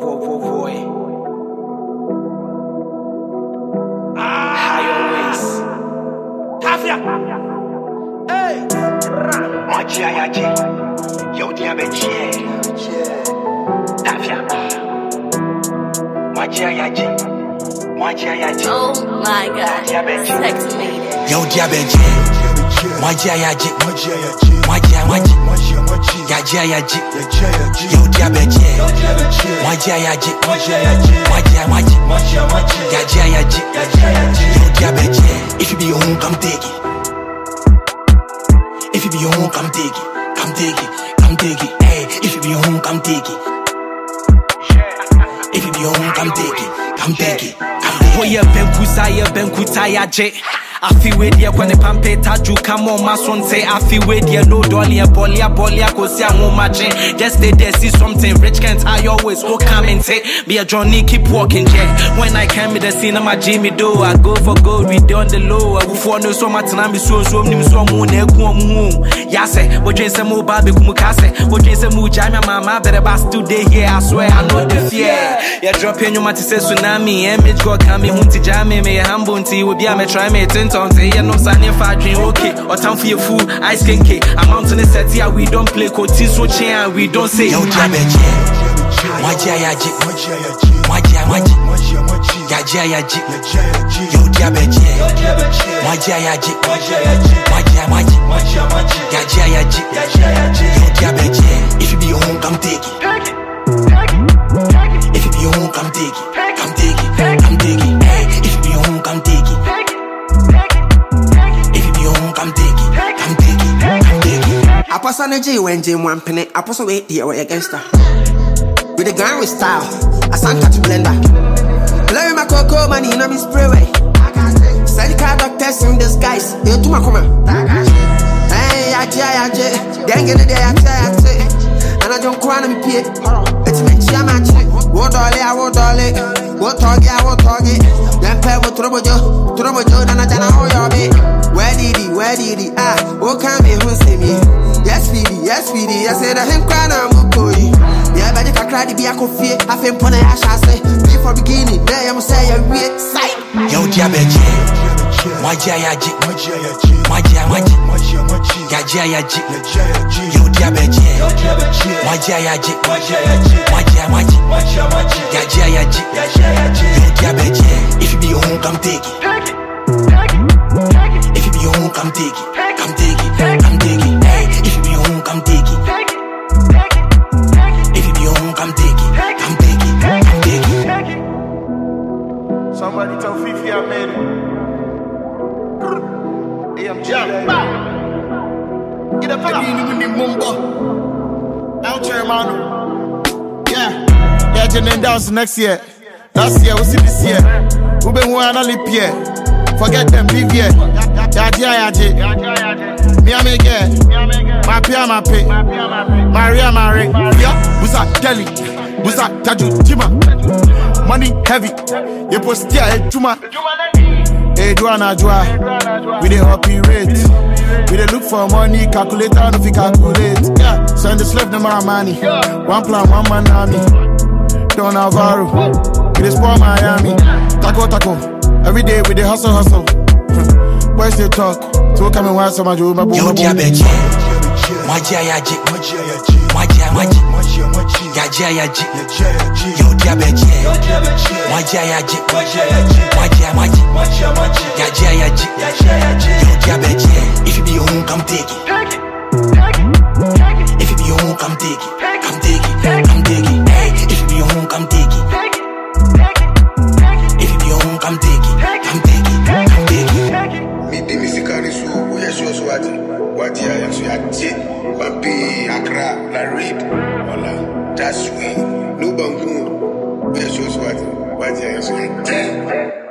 boy. Higher ways. Tafia. Hey. Machiayaji. Yo diabechi. Tafia. Machiayaji. Oh my God. Sex me. Yo diabechi. Machiayaji. Yaji. Yo diabechi. Machiayaji. Yaji. Yo diabechi. If you be home, come take it. If you be home, come take it. Come take it. Come take it. Hey, if you be home, come take it. If you be home, come take it. Come take it. Oh yeah, Benkusa, J. I feel with you when the pampeta ju come on my son say I feel with you no dolly bolia cause I'm on my chin. Just stay there, see something rich can't I always go come and say be a Johnny keep walking yeah. When I came with the cinema Jimmy do I go for gold we on the low I go for no so much time so nim so moon ya say what you say mo baby kumukase what you say mo jama mama better bas today here I swear I know the fear yeah drop in your mati say tsunami image go come hunti jame me humble nti we be me try me say you know sign for dream okay or time for your food ice cream cake amount in the set here we don't play coty so chain we don't say yo diabechi machiayaji yaji yo diabechi machiayaji yaji yo diabechi if you be home come take it if you be home come take it come take it hey if you be home come take it Apostle G when Jim one penny, Apostle 8 here or against her. With the gun with style, I sang to blender. Play my cocoa money in a miss spray. Send car doctors in disguise, you to my comer. Hey, I then get the day I say, and I don't cry and pay. It's me, Chaman. What dolly, I won't dolly. What target, then pay with trouble, and I don't know your bit. Where did he? Ah, what can be who see me? Yes, PD. I said, I am crying, I'm going. Yeah, but if I cry, be a coffee. I think Pona Asha say, before beginning, there I must say, a weird sight. Yo, diabechi, machiayaji, yaji, yo, diabechi, machiayaji, yaji, yo, diabechi, if you be home, come take it. If you be home, come take it. Come take it. Hey, if you be home, come take it. If you be home, come take it. Come take it. Somebody tell Fifi I made it. Hey, I'm Jam. Get up in the mumbo. Out here, man. Yeah, Jen dance next year. Last year, we see this year. We been one only Pierre. Forget them, PVA. Yaji. Me a make it. My pia, Maria. Yeah, Busa Delhi. Busa Taju Jima. Money heavy. You post here, Juma. Hey, Joanna. We dey operate. We dey look for money. Calculator, no fi calculate. Yeah, send the slave, no more money. One plan, one man army. Don Alvaro. We dey spoil Miami. Taco. Every day we dey hustle. Boys they talk, so come and watch some of you. Yo diabechi, machiayaji, yaji, yo diabechi, machiayaji, yaji, yo diabechi. If you be home, come take it. If you be home, come take it. Come take it. Hey, if you be home, come take it. If you be home, come take it. Come take it. Me fikari so we so what ya so ya ti Bambi Accra la read wala that's we no bangu we so what ya so ya